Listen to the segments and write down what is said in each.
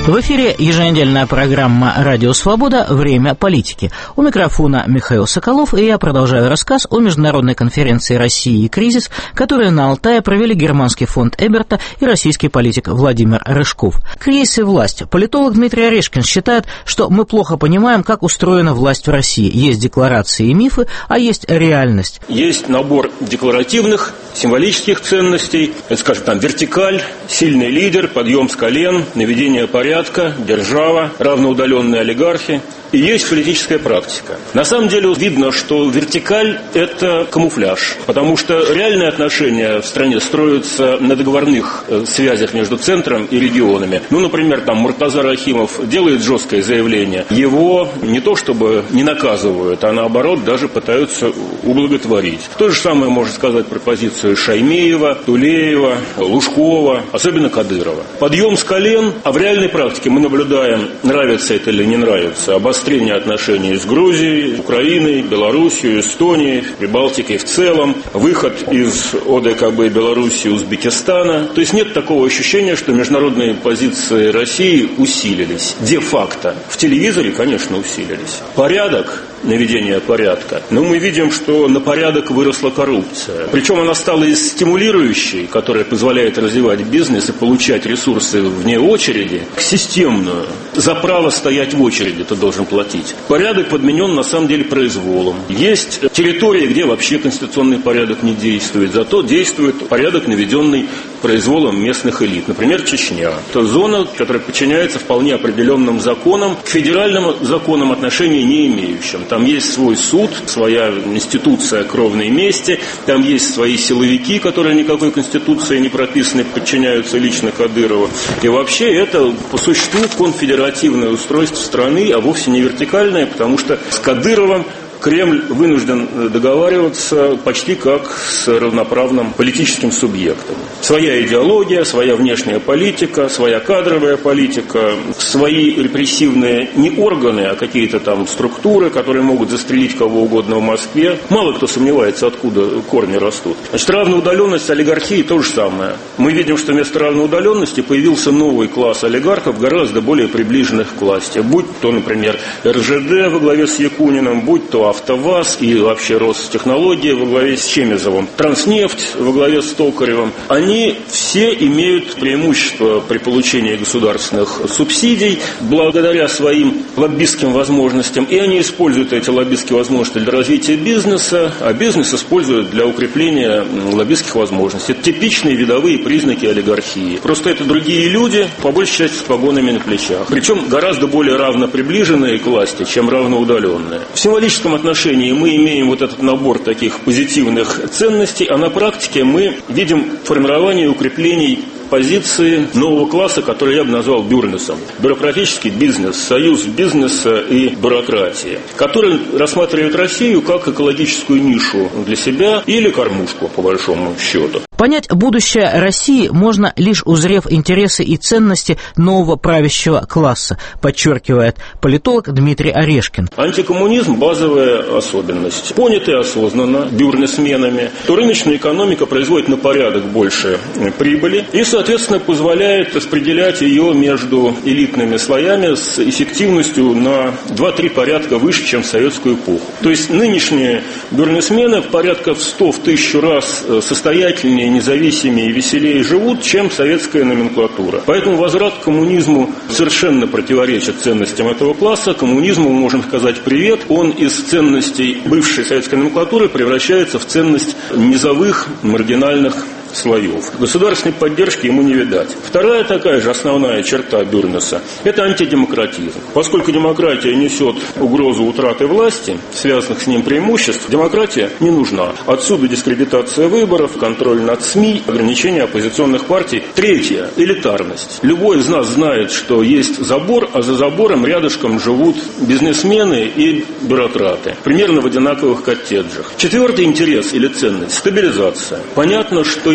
В эфире еженедельная программа «Радио Свобода. Время политики». У микрофона Михаил Соколов, и я продолжаю рассказ о международной конференции «Россия и кризис», которую на Алтае провели Германский фонд Эберта и российский политик Владимир Рыжков. Кризис и власть. Политолог Дмитрий Орешкин считает, что мы плохо понимаем, как устроена власть в России. Есть декларации и мифы, а есть реальность. Есть набор декларативных, символических ценностей, это, скажем, там вертикаль, сильный лидер, подъем с колен, наведение порядка, держава, равноудаленные олигархи. И есть политическая практика. На самом деле видно, что вертикаль – это камуфляж, потому что реальные отношения в стране строятся на договорных связях между центром и регионами. Например, там Муртаза Рахимов делает жесткое заявление. Его не то чтобы не наказывают, а наоборот даже пытаются ублаготворить. То же самое можно сказать про позицию Шаймеева, Тулеева, Лужкова, особенно Кадырова. Подъем с колен, а в реальной практике мы наблюдаем, нравится это или не нравится, обострение отношений с Грузией, Украиной, Белоруссией, Эстонией, Прибалтикой в целом, выход из ОДКБ Белоруссии, Узбекистана. То есть нет такого ощущения, что международные позиции России усилились. Де-факто. В телевизоре, конечно, усилились. Порядок, наведение порядка. Но мы видим, что на порядок выросла коррупция. Причем она стала из стимулирующей, которая позволяет развивать бизнес и получать ресурсы вне очереди, к системную. За право стоять в очереди ты должен платить. Порядок подменен на самом деле произволом. Есть территории, где вообще конституционный порядок не действует, зато действует порядок, наведенный произволом местных элит. Например, Чечня. Это зона, которая подчиняется вполне определенным законам, к федеральным законам отношения не имеющим. Там есть свой суд, своя институция кровной мести, там есть свои силовики, которые никакой конституцией не прописаны, подчиняются лично Кадырову. И вообще это по существу конфедеративное устройство страны, а вовсе не вертикальное, потому что с Кадыровым Кремль вынужден договариваться почти как с равноправным политическим субъектом. Своя идеология, своя внешняя политика, своя кадровая политика, свои репрессивные не органы, а какие-то там структуры, которые могут застрелить кого угодно в Москве. Мало кто сомневается, откуда корни растут. Значит, равноудаленность олигархии то же самое. Мы видим, что вместо равноудаленности появился новый класс олигархов, гораздо более приближенных к власти. Будь то, например, РЖД во главе с Якуниным, будь то АвтоВАЗ и вообще Ростехнологии во главе с Чемезовым, Транснефть во главе с Токаревым, они все имеют преимущество при получении государственных субсидий благодаря своим лоббистским возможностям, и они используют эти лоббистские возможности для развития бизнеса, а бизнес используют для укрепления лоббистских возможностей. Это типичные видовые признаки олигархии. Просто это другие люди, по большей части с погонами на плечах. Причем гораздо более равно приближенные к власти, чем равноудаленные. В символическом отношении мы имеем вот этот набор таких позитивных ценностей, а на практике мы видим формирование и укрепление позиции нового класса, который я бы назвал бюрнесом. Бюрократический бизнес, союз бизнеса и бюрократии, который рассматривает Россию как экологическую нишу для себя или кормушку, по большому счету. Понять будущее России можно, лишь узрев интересы и ценности нового правящего класса, подчеркивает политолог Дмитрий Орешкин. Антикоммунизм – базовая особенность. Понятая осознанно бюрнесменами, то рыночная экономика производит на порядок больше прибыли и, соответственно, позволяет распределять ее между элитными слоями с эффективностью на 2-3 порядка выше, чем в советскую эпоху. То есть нынешние бюрнесмены порядка в 100, в 1000 раз состоятельнее, независимее и веселее живут, чем советская номенклатура. Поэтому возврат к коммунизму совершенно противоречит ценностям этого класса. Коммунизму мы можем сказать привет. Он из ценностей бывшей советской номенклатуры превращается в ценность низовых, маргинальных слоев. Государственной поддержки ему не видать. Вторая такая же основная черта Бюрнеса – это антидемократизм. Поскольку демократия несет угрозу утраты власти, связанных с ним преимуществ, демократия не нужна. Отсюда дискредитация выборов, контроль над СМИ, ограничение оппозиционных партий. Третье – элитарность. Любой из нас знает, что есть забор, а за забором рядышком живут бизнесмены и бюрократы. Примерно в одинаковых коттеджах. Четвертый интерес или ценность – стабилизация. Понятно, что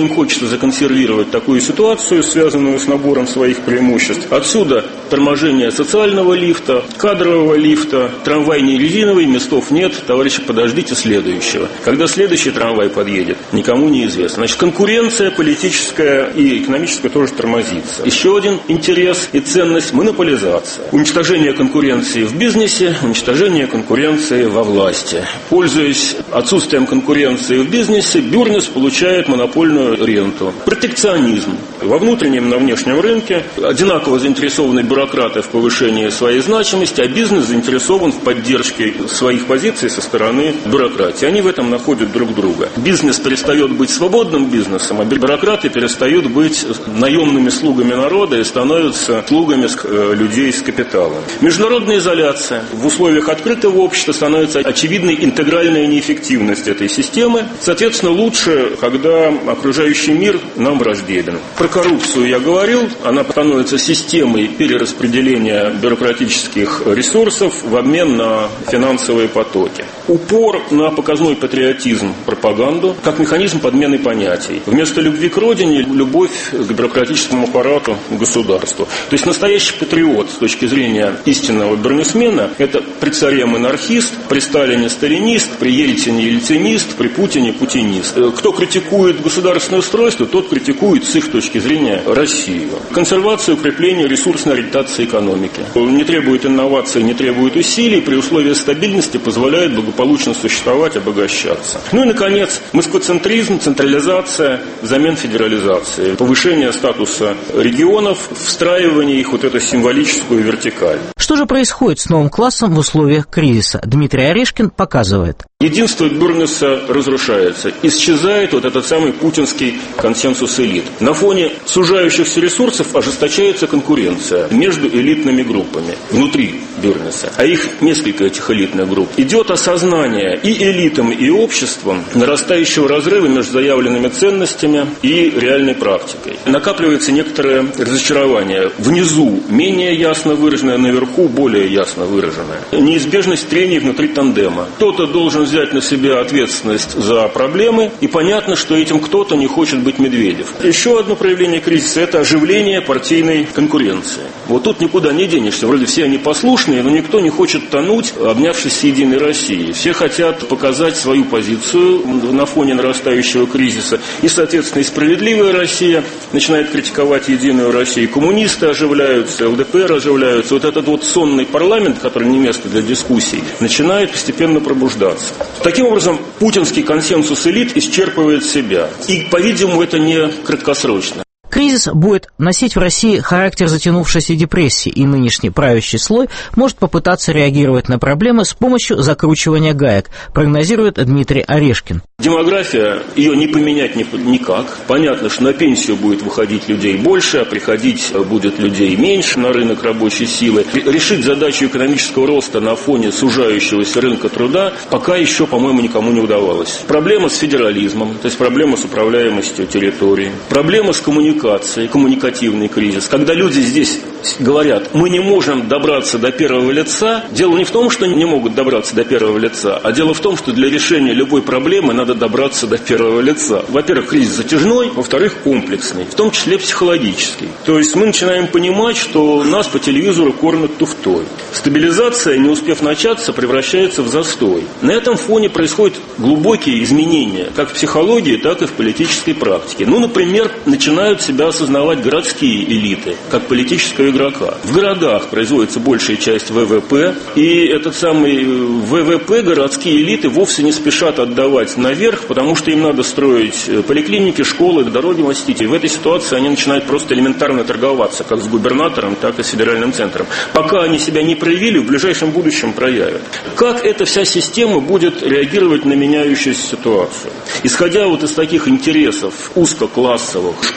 им хочется законсервировать такую ситуацию, связанную с набором своих преимуществ. Отсюда торможение социального лифта, кадрового лифта, трамвай не резиновый, местов нет, товарищи, подождите следующего. Когда следующий трамвай подъедет, никому не известно. Значит, конкуренция политическая и экономическая тоже тормозится. Еще один интерес и ценность – монополизация. Уничтожение конкуренции в бизнесе, уничтожение конкуренции во власти. Пользуясь отсутствием конкуренции в бизнесе, Бюрнес получает монопольную ренту. Протекционизм. Во внутреннем и на внешнем рынке одинаково заинтересованы бюрократы в повышении своей значимости, а бизнес заинтересован в поддержке своих позиций со стороны бюрократии. Они в этом находят друг друга. Бизнес перестает быть свободным бизнесом, а бюрократы перестают быть наемными слугами народа и становятся слугами людей с капиталом. Международная изоляция. В условиях открытого общества становится очевидной интегральная неэффективность этой системы. Соответственно, лучше, когда окружающий мир нам враждебен. Про коррупцию я говорил. Она становится системой перераспределения бюрократических ресурсов в обмен на финансовые потоки. Упор на показной патриотизм, пропаганду, как механизм подмены понятий. Вместо любви к родине – любовь к бюрократическому аппарату, к государству. То есть настоящий патриот с точки зрения истинного бюрнесмена – это при царе монархист, при Сталине сталинист, при Ельцине ельцинист, при Путине путинист. Кто критикует государственное устройство, тот критикует с их точки зрения Россию. Консервация, укрепление ресурсной ориентации экономики. Не требует инноваций, не требует усилий, при условии стабильности позволяет благополучно существовать, обогащаться. Ну и, наконец, москвоцентризм, централизация взамен федерализации, повышение статуса регионов, встраивание их вот эту символическую вертикаль. Что же происходит с новым классом в условиях кризиса? Дмитрий Орешкин показывает. Единство Бюрнеса разрушается. Исчезает вот этот самый путинский консенсус элит. На фоне сужающихся ресурсов ожесточается конкуренция между элитными группами внутри Бюрнеса. А их несколько, этих элитных групп. Идет осознание и элитам, и обществом нарастающего разрыва между заявленными ценностями и реальной практикой. Накапливается некоторое разочарование. Внизу менее ясно выраженное, наверху более ясно выраженное. Неизбежность трений внутри тандема. Кто-то должен взять на себя ответственность за проблемы, и понятно, что этим кто-то не хочет быть Медведев. Еще одно проявление кризиса – это оживление партийной конкуренции. Вот тут никуда не денешься. Вроде все они послушные, но никто не хочет тонуть, обнявшись с Единой Россией. Все хотят показать свою позицию на фоне нарастающего кризиса. И, соответственно, и «Справедливая Россия» начинает критиковать Единую Россию. Коммунисты оживляются, ЛДПР оживляются. Вот этот вот сонный парламент, который не место для дискуссий, начинает постепенно пробуждаться. Таким образом, путинский консенсус элит исчерпывает себя. И, по-видимому, это не краткосрочно. Кризис будет носить в России характер затянувшейся депрессии, и нынешний правящий слой может попытаться реагировать на проблемы с помощью закручивания гаек, прогнозирует Дмитрий Орешкин. Демография, ее не поменять никак. Понятно, что на пенсию будет выходить людей больше, а приходить будет людей меньше на рынок рабочей силы. Решить задачу экономического роста на фоне сужающегося рынка труда пока еще, по-моему, никому не удавалось. Проблема с федерализмом, то есть проблема с управляемостью территории, проблема с коммуникативный кризис. Когда люди здесь говорят, мы не можем добраться до первого лица, дело не в том, что не могут добраться до первого лица, а дело в том, что для решения любой проблемы надо добраться до первого лица. Во-первых, кризис затяжной, во-вторых, комплексный, в том числе психологический. То есть мы начинаем понимать, что нас по телевизору кормят туфтой. Стабилизация, не успев начаться, превращается в застой. На этом фоне происходят глубокие изменения, как в психологии, так и в политической практике. Ну, например, начинают себя осознавать городские элиты, как политического игрока. В городах производится большая часть ВВП, и этот самый ВВП городские элиты вовсе не спешат отдавать наверх, потому что им надо строить поликлиники, школы, дороги мостить. И в этой ситуации они начинают просто элементарно торговаться, как с губернатором, так и с федеральным центром. Пока они себя не проявили, в ближайшем будущем проявят. Как эта вся система будет реагировать на меняющуюся ситуацию? Исходя вот из таких интересов узкоклассовых, шкурных,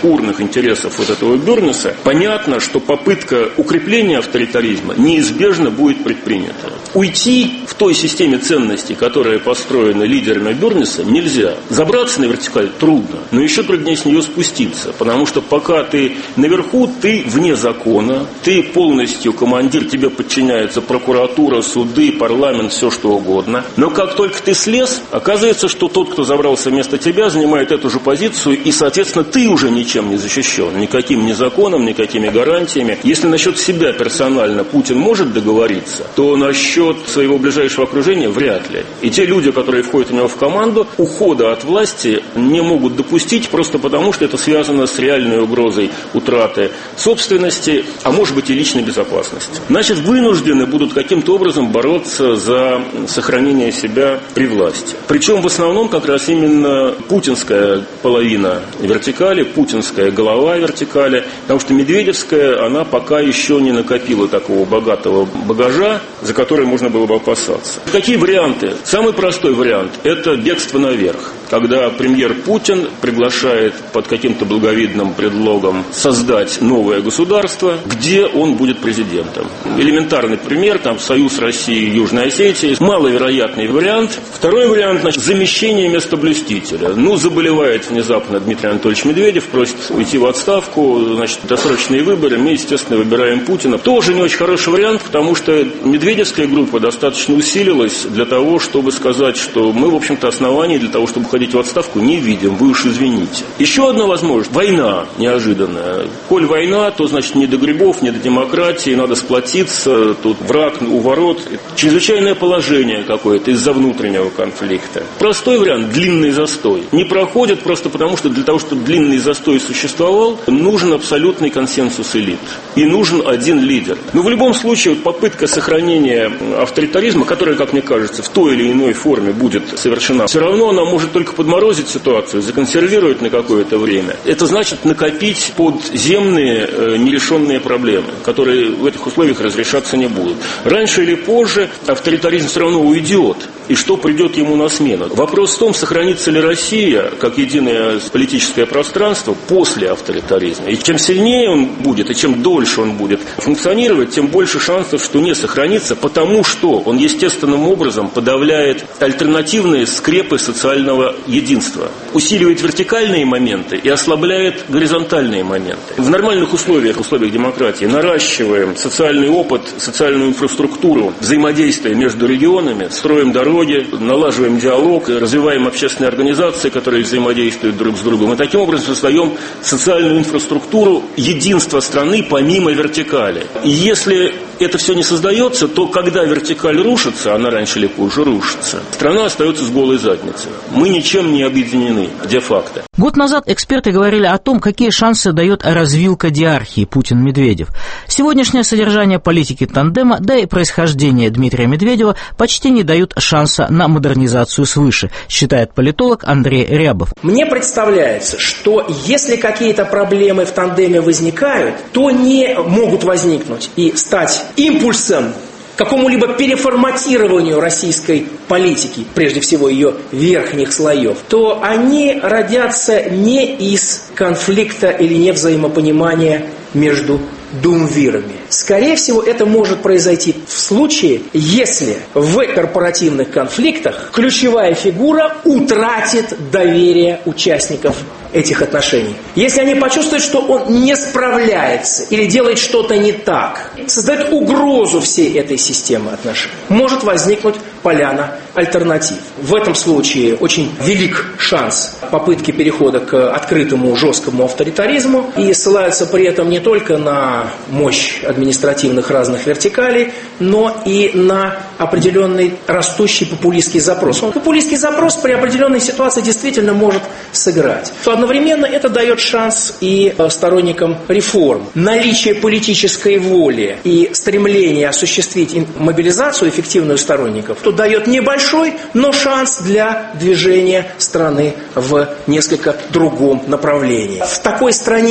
интересов вот этого Бёрнеса, понятно, что попытка укрепления авторитаризма неизбежно будет предпринята. Уйти в той системе ценностей, которая построена лидерами Бёрнеса, нельзя. Забраться на вертикаль трудно, но еще труднее с нее спуститься, потому что пока ты наверху, ты вне закона, ты полностью командир, тебе подчиняется прокуратура, суды, парламент, все что угодно. Но как только ты слез, оказывается, что тот, кто забрался вместо тебя, занимает эту же позицию, и, соответственно, ты уже ничем не защищен, никаким ни законом, никакими гарантиями. Если насчет себя персонально Путин может договориться, то насчет своего ближайшего окружения вряд ли. И те люди, которые входят у него в команду, ухода от власти не могут допустить просто потому, что это связано с реальной угрозой утраты собственности, а может быть и личной безопасности. Значит, вынуждены будут каким-то образом бороться за сохранение себя при власти. Причем в основном как раз именно путинская половина вертикали, путинская голова вертикали, потому что медведевская, она пока еще не накопила такого богатого багажа, за который можно было бы опасаться. Какие варианты? Самый простой вариант – это бегство наверх, когда премьер Путин приглашает под каким-то благовидным предлогом создать новое государство, где он будет президентом. Элементарный пример, там Союз России и Южной Осетии, маловероятный вариант. Второй вариант, значит, замещение местоблюстителя. Заболевает внезапно Дмитрий Анатольевич Медведев, просит уйти в отставку, значит, досрочные выборы, мы, естественно, выбираем Путина. Тоже не очень хороший вариант, потому что медведевская группа достаточно усилилась для того, чтобы сказать, что мы, в общем-то, оснований для того, чтобы ходить в отставку, не видим, вы уж извините. Еще одна возможность – война неожиданная. Коль война, то, значит, не до грибов, не до демократии, надо сплотиться, тут враг у ворот. Чрезвычайное положение какое-то из-за внутреннего конфликта. Простой вариант – длинный застой. Не проходит просто потому, что для того, чтобы длинный застой существовал, нужен абсолютный консенсус элит. И нужен один лидер. Но в любом случае попытка сохранения авторитаризма, которая, как мне кажется, в той или иной форме будет совершена, все равно она может только подморозить ситуацию, законсервировать на какое-то время. Это значит накопить подземные нерешенные проблемы, которые в этих условиях разрешаться не будут. Раньше или позже авторитаризм все равно уйдет. И что придет ему на смену? Вопрос в том, сохранится ли Россия как единое политическое пространство после авторитаризма. И чем сильнее он будет, и чем дольше он будет функционировать, тем больше шансов, что не сохранится, потому что он естественным образом подавляет альтернативные скрепы социального единства, усиливает вертикальные моменты и ослабляет горизонтальные моменты. В нормальных условиях демократии, наращиваем социальный опыт, социальную инфраструктуру, взаимодействие между регионами, строим дороги, налаживаем диалог, развиваем общественные организации, которые взаимодействуют друг с другом. И таким образом создаем социальную инфраструктуру единства страны помимо вертикали. И если это все не создается, то когда вертикаль рушится, она раньше или позже рушится, страна остается с голой задницей. Мы ничем не объединены де-факто. Год назад эксперты говорили о том, какие шансы дает развилка диархии Путин-Медведев. Сегодняшнее содержание политики тандема, да и происхождение Дмитрия Медведева почти не дают шанса на модернизацию свыше, считает политолог Андрей Рябов. Мне представляется, что если какие-то проблемы в тандеме возникают, то не могут возникнуть и стать импульсом какому-либо переформатированию российской политики, прежде всего ее верхних слоев, то они родятся не из конфликта или невзаимопонимания между думвирами. Скорее всего, это может произойти в случае, если в корпоративных конфликтах ключевая фигура утратит доверие участников этих отношений. Если они почувствуют, что он не справляется или делает что-то не так, создает угрозу всей этой системы отношений, может возникнуть поляна альтернатив. В этом случае очень велик шанс попытки перехода к открытому жесткому авторитаризму, и ссылаются при этом не только на мощь административных разных вертикалей, но и на определенный растущий популистский запрос. Популистский запрос при определенной ситуации действительно может сыграть. То одновременно это дает шанс и сторонникам реформ. Наличие политической воли и стремление осуществить мобилизацию эффективную сторонников, то дает небольшой, но шанс для движения страны в несколько другом направлении. В такой стране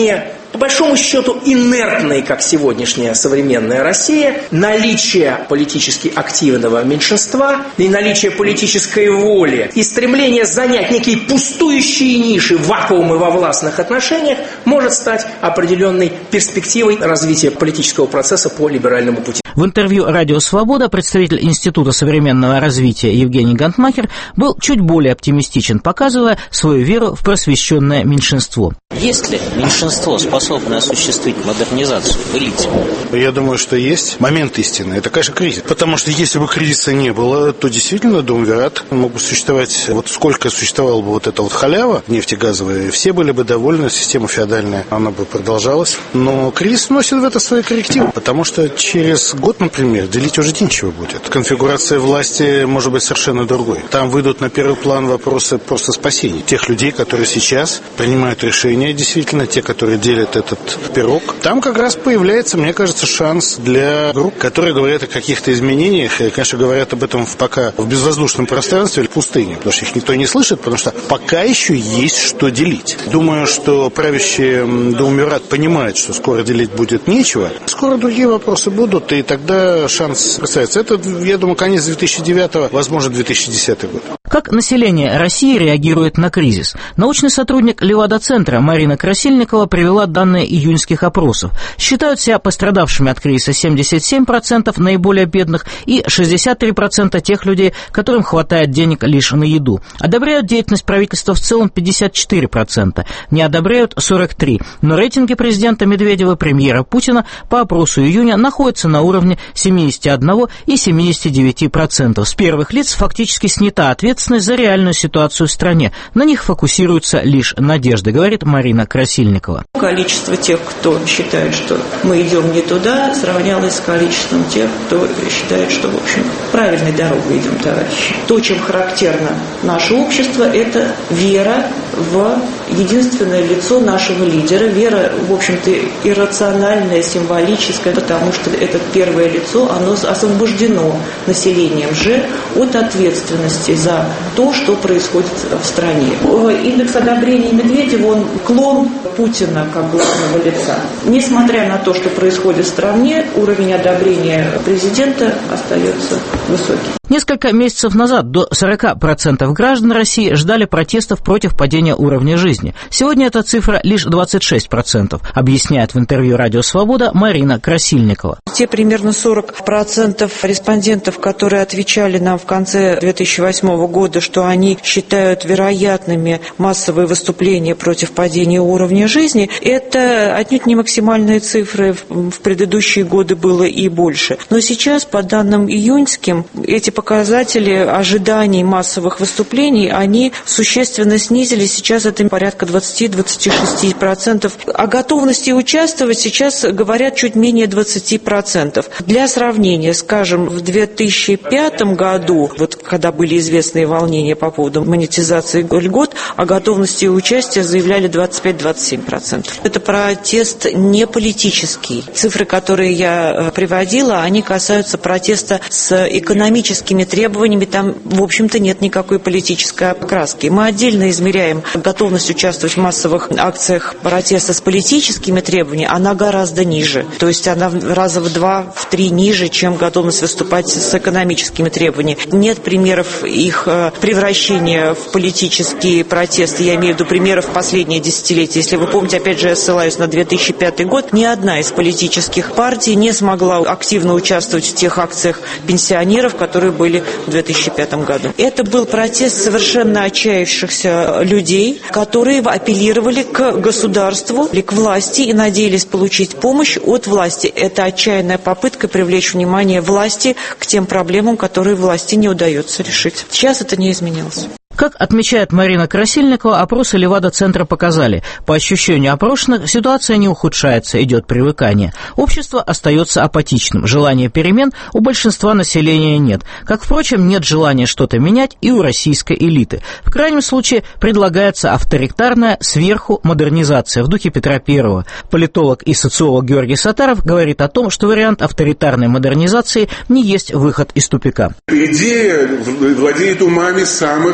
по большому счету инертной, как сегодняшняя современная Россия, наличие политически активного меньшинства и наличие политической воли и стремление занять некие пустующие ниши, вакуумы во властных отношениях может стать определенной перспективой развития политического процесса по либеральному пути. В интервью «Радио Свобода» представитель Института современного развития Евгений Гантмахер был чуть более оптимистичен, показывая свою веру в просвещенное меньшинство. Есть ли меньшинство, способное осуществить модернизацию в элите? Я думаю, что есть. Момент истины. Это, конечно, кризис. Потому что если бы кризиса не было, то действительно думвират мог бы существовать. Вот сколько существовала бы вот эта вот халява нефтегазовая, все были бы довольны, система феодальная, она бы продолжалась. Но кризис вносит в это свои коррективы, потому что через год, например, делить уже нечего будет. Конфигурация власти может быть совершенно другой. Там выйдут на первый план вопросы просто спасения тех людей, которые сейчас принимают решения, действительно, те, которые делят этот пирог. Там как раз появляется, мне кажется, шанс для групп, которые говорят о каких-то изменениях, и, конечно, говорят об этом пока в безвоздушном пространстве, в пустыне, потому что их никто не слышит, потому что пока еще есть что делить. Думаю, что правящий думвират понимает, что скоро делить будет нечего, скоро другие вопросы будут, и тогда шанс касается. Это, я думаю, конец 2009-го, возможно, 2010 год. Как население России реагирует на кризис? Научный сотрудник Левада-центра Марина Красильникова привела данные июньских опросов. Считают себя пострадавшими от кризиса 77% наиболее бедных и 63% тех людей, которым хватает денег лишь на еду. Одобряют деятельность правительства в целом 54%, не одобряют 43%. Но рейтинги президента Медведева и премьера Путина по опросу июня находятся на уровне 71 и 79%. С первых лиц фактически снята ответственность за реальную ситуацию в стране. На них фокусируются лишь надежды, говорит Марина Красильникова. Количество тех, кто считает, что мы идем не туда, сравнялось с количеством тех, кто считает, что, в общем, правильной дорогой идем, товарищи. То, чем характерно наше общество, это вера в единственное лицо нашего лидера. Вера, в общем-то, иррациональная, символическая, потому что это первое лицо, оно освобождено населением же от ответственности за то, что происходит в стране. Индекс одобрения Медведева, он клон Путина как главного лица. Несмотря на то, что происходит в стране, уровень одобрения президента остается высокий. Несколько месяцев назад до 40% граждан России ждали протестов против падения уровня жизни. Сегодня эта цифра лишь 26%, объясняет в интервью «Радио Свобода» Марина Красильникова. Те примерно 40% респондентов, которые отвечали нам в конце 2008 года, что они считают вероятными массовые выступления против падения уровня жизни, это отнюдь не максимальные цифры. В предыдущие годы было и больше. Но сейчас, по данным июньским, эти показатели ожиданий массовых выступлений, они существенно снизились. Сейчас это порядка 20-26%. О готовности участвовать сейчас говорят чуть менее 20%. Для сравнения, скажем, в 2005 году, вот когда были известные волнения по поводу монетизации льгот, о готовности участия заявляли 25-27%. Это протест не политический. Цифры, которые я приводила, они касаются протеста с экономическими требованиями. Там, в общем-то, нет никакой политической окраски. Мы отдельно измеряем готовность участвовать в массовых акциях протеста с политическими требованиями. Она гораздо ниже. То есть она раза в 2-3 ниже, чем готовность выступать с экономическими требованиями. Нет примеров их превращения в политические протесты. Я имею в виду примеров последние десятилетия. Если вы помните, опять же, я ссылаюсь на 2005 год, ни одна из политических партий не смогла активно участвовать в тех акциях пенсионеров, которые были в 2005 году. Это был протест совершенно отчаявшихся людей, которые апеллировали к государству или к власти и надеялись получить помощь от власти. Это отчаянная попытка привлечь внимание власти к тем проблемам, которые власти не удается решить. Сейчас это не изменилось. Как отмечает Марина Красильникова, опросы Левада-центра показали, по ощущению опрошенных, ситуация не ухудшается, идет привыкание. Общество остается апатичным, желания перемен у большинства населения нет. Как, впрочем, нет желания что-то менять и у российской элиты. В крайнем случае предлагается авторитарная сверху модернизация в духе Петра I. Политолог и социолог Георгий Саттаров говорит о том, что вариант авторитарной модернизации не есть выход из тупика. Идея владеет умами самых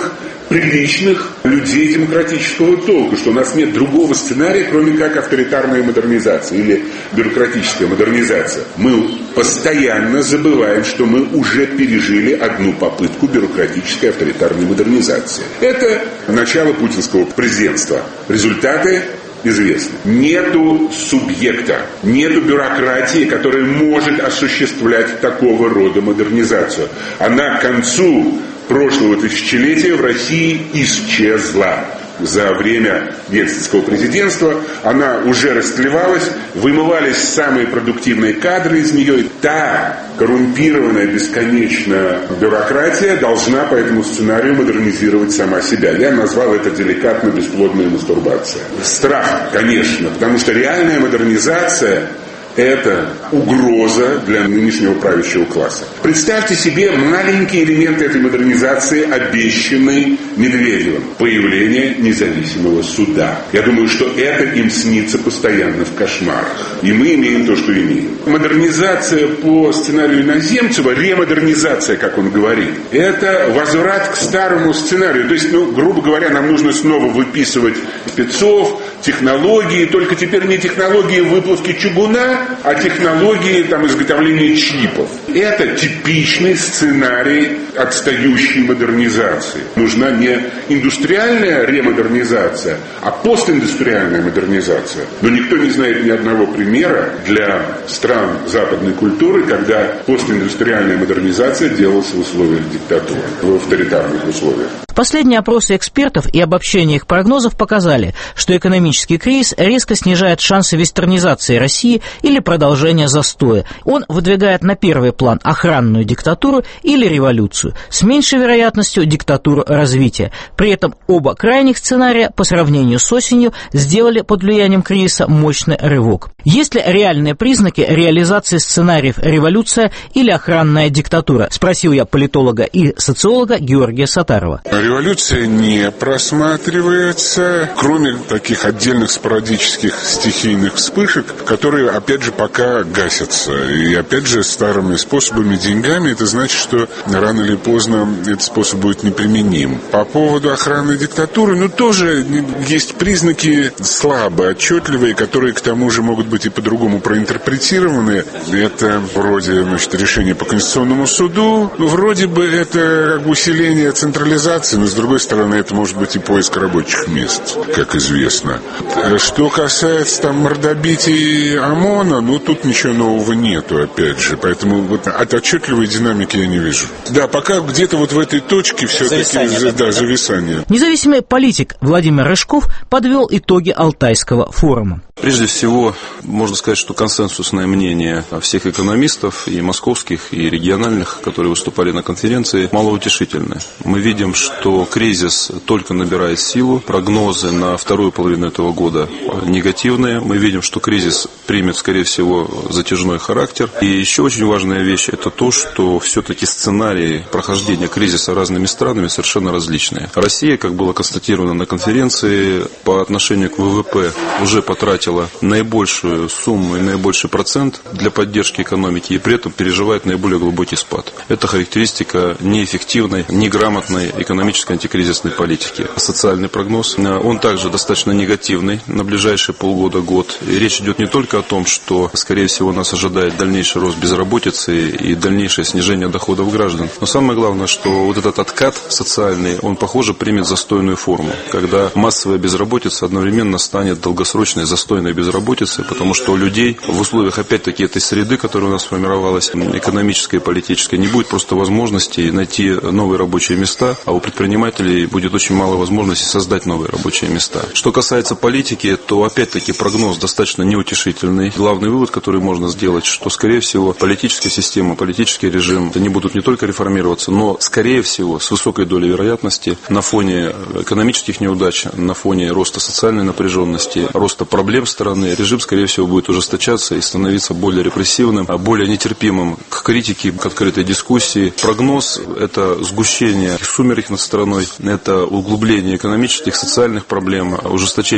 приличных людей демократического толка, что у нас нет другого сценария, кроме как авторитарная модернизация или бюрократическая модернизация. Мы постоянно забываем, что мы уже пережили одну попытку бюрократической авторитарной модернизации. Это начало путинского президентства. Результаты известны. Нету субъекта, нету бюрократии, которая может осуществлять такого рода модернизацию. Она к концу прошлого тысячелетия в России исчезла. За время ельцинского президентства она уже растлевалась, вымывались самые продуктивные кадры из нее. И та коррумпированная бесконечно бюрократия должна по этому сценарию модернизировать сама себя. Я назвал это деликатно бесплодная мастурбация. Страх, конечно, потому что реальная модернизация – это угроза для нынешнего правящего класса. Представьте себе маленькие элементы этой модернизации, обещанные Медведевым. Появление независимого суда. Я думаю, что это им снится постоянно в кошмарах. И мы имеем то, что имеем. Модернизация по сценарию Иноземцева, ремодернизация, как он говорит, это возврат к старому сценарию. То есть, грубо говоря, нам нужно снова выписывать спецов, технологии, только теперь не технологии выплавки чугуна, а технологии изготовления чипов. Это типичный сценарий отстающей модернизации. Нужна не индустриальная ремодернизация, а постиндустриальная модернизация. Но никто не знает ни одного примера для стран западной культуры, когда постиндустриальная модернизация делалась в условиях диктатуры, в авторитарных условиях. Последние опросы экспертов и обобщение их прогнозов показали, что экономический кризис резко снижает шансы вестернизации России или продолжения застоя. Он выдвигает на первый план охранную диктатуру или революцию, с меньшей вероятностью диктатуру развития. При этом оба крайних сценария по сравнению с осенью сделали под влиянием кризиса мощный рывок. Есть ли реальные признаки реализации сценариев революция или охранная диктатура? Спросил я политолога и социолога Георгия Сатарова. Революция не просматривается, кроме таких отдельных спорадических стихийных вспышек, которые, опять же, пока гасятся. И, опять же, старыми способами, деньгами, это значит, что рано или поздно этот способ будет неприменим. По поводу охраны диктатуры, тоже есть признаки слабые, отчетливые, которые, к тому же, могут быть и по-другому проинтерпретированы. Это вроде, решение по Конституционному суду, вроде бы это усиление централизации, но, с другой стороны, это может быть и поиск рабочих мест, как известно. Что касается мордобитий ОМОНа, тут ничего нового нету, опять же. Поэтому от отчетливой динамики я не вижу. Да, пока где-то в этой точке все-таки зависание. Независимый политик Владимир Рыжков подвел итоги Алтайского форума. Прежде всего, можно сказать, что консенсусное мнение всех экономистов, и московских, и региональных, которые выступали на конференции, малоутешительное. Мы видим, что кризис только набирает силу, прогнозы на вторую половину этого года негативные. Мы видим, что кризис примет, скорее всего, затяжной характер. И еще очень важная вещь – это то, что все-таки сценарии прохождения кризиса разными странами совершенно различные. Россия, как было констатировано на конференции, по отношению к ВВП уже потратила наибольшую сумму и наибольший процент для поддержки экономики и при этом переживает наиболее глубокий спад. Это характеристика неэффективной, неграмотной экономической антикризисной политики. Социальный прогноз, он также достаточно негативный на ближайшие полгода-год. И речь идет не только о том, что, скорее всего, нас ожидает дальнейший рост безработицы и дальнейшее снижение доходов граждан. Но самое главное, что этот откат социальный, он, похоже, примет застойную форму, когда массовая безработица одновременно станет долгосрочной застойной безработицей, потому что у людей в условиях, опять-таки, этой среды, которая у нас сформировалась, экономической и политической, не будет просто возможности найти новые рабочие места, а у предпринимателей будет очень мало возможностей создать новые рабочие места. Что касается политики, то, опять-таки, прогноз достаточно неутешительный. Главный вывод, который можно сделать, что, скорее всего, политическая система, политический режим, они будут не только реформироваться, но, скорее всего, с высокой долей вероятности, на фоне экономических неудач, на фоне роста социальной напряженности, роста проблем страны, режим, скорее всего, будет ужесточаться и становиться более репрессивным, более нетерпимым к критике, к открытой дискуссии. Прогноз – это сгущение сумерек над страной, это углубление экономических, социальных проблем, ужесточение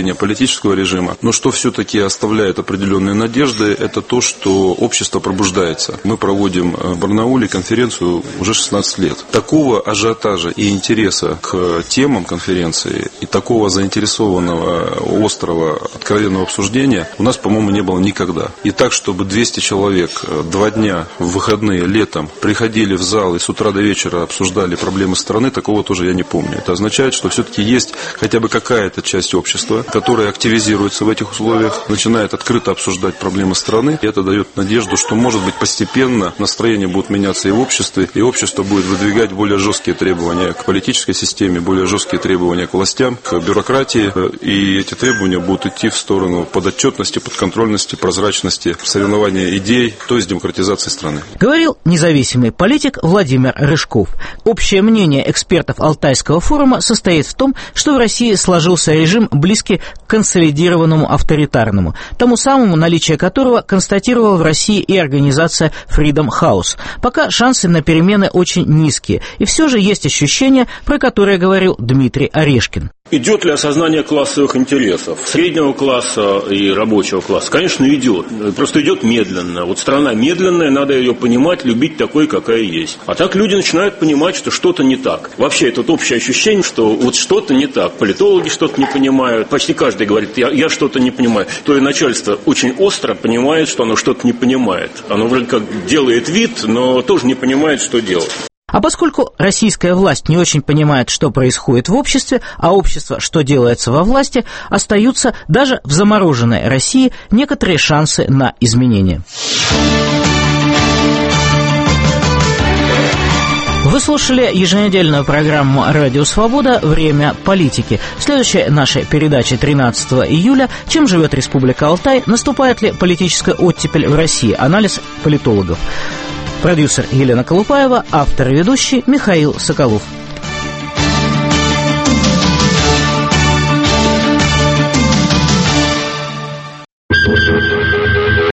падения политического режима. Но что все-таки оставляет определенные надежды, это то, что общество пробуждается. Мы проводим в Барнауле конференцию уже 16 лет. Такого ажиотажа и интереса к темам конференции и такого заинтересованного, острого, откровенного обсуждения у нас, по-моему, не было никогда. И так, чтобы 200 человек 2 дня в выходные летом приходили в зал и с утра до вечера обсуждали проблемы страны, такого тоже я не помню. Это означает, что все-таки есть хотя бы какая-то часть общества, которая активизируется в этих условиях, начинает открыто обсуждать проблемы страны. И это дает надежду, что, может быть, постепенно настроения будут меняться и в обществе, и общество будет выдвигать более жесткие требования к политической системе, более жесткие требования к властям, к бюрократии. И эти требования будут идти в сторону подотчетности, подконтрольности, прозрачности, соревнования идей, то есть демократизации страны. Говорил независимый политик Владимир Рыжков. Общее мнение экспертов Алтайского форума состоит в том, что в России сложился режим, близкий к консолидированному авторитарному, тому самому, наличие которого констатировала в России и организация Freedom House. Пока шансы на перемены очень низкие, и все же есть ощущение, про которое говорил Дмитрий Орешкин. Идет ли осознание классовых интересов среднего класса и рабочего класса? Конечно, идет. Просто идет медленно. Вот страна медленная, надо ее понимать, любить такой, какая есть. А так люди начинают понимать, что что-то не так. Вообще, это общее ощущение, что вот что-то не так. Политологи что-то не понимают. Почти каждый говорит, я что-то не понимаю. То и начальство очень остро понимает, что оно что-то не понимает. Оно вроде как делает вид, но тоже не понимает, что делать. А поскольку российская власть не очень понимает, что происходит в обществе, а общество, что делается во власти, остаются даже в замороженной России некоторые шансы на изменения. Вы слушали еженедельную программу «Радио Свобода. Время политики». Следующая наша передача 13 июля «Чем живет Республика Алтай? Наступает ли политическая оттепель в России? Анализ политологов». Продюсер Елена Колупаева, автор и ведущий Михаил Соколов.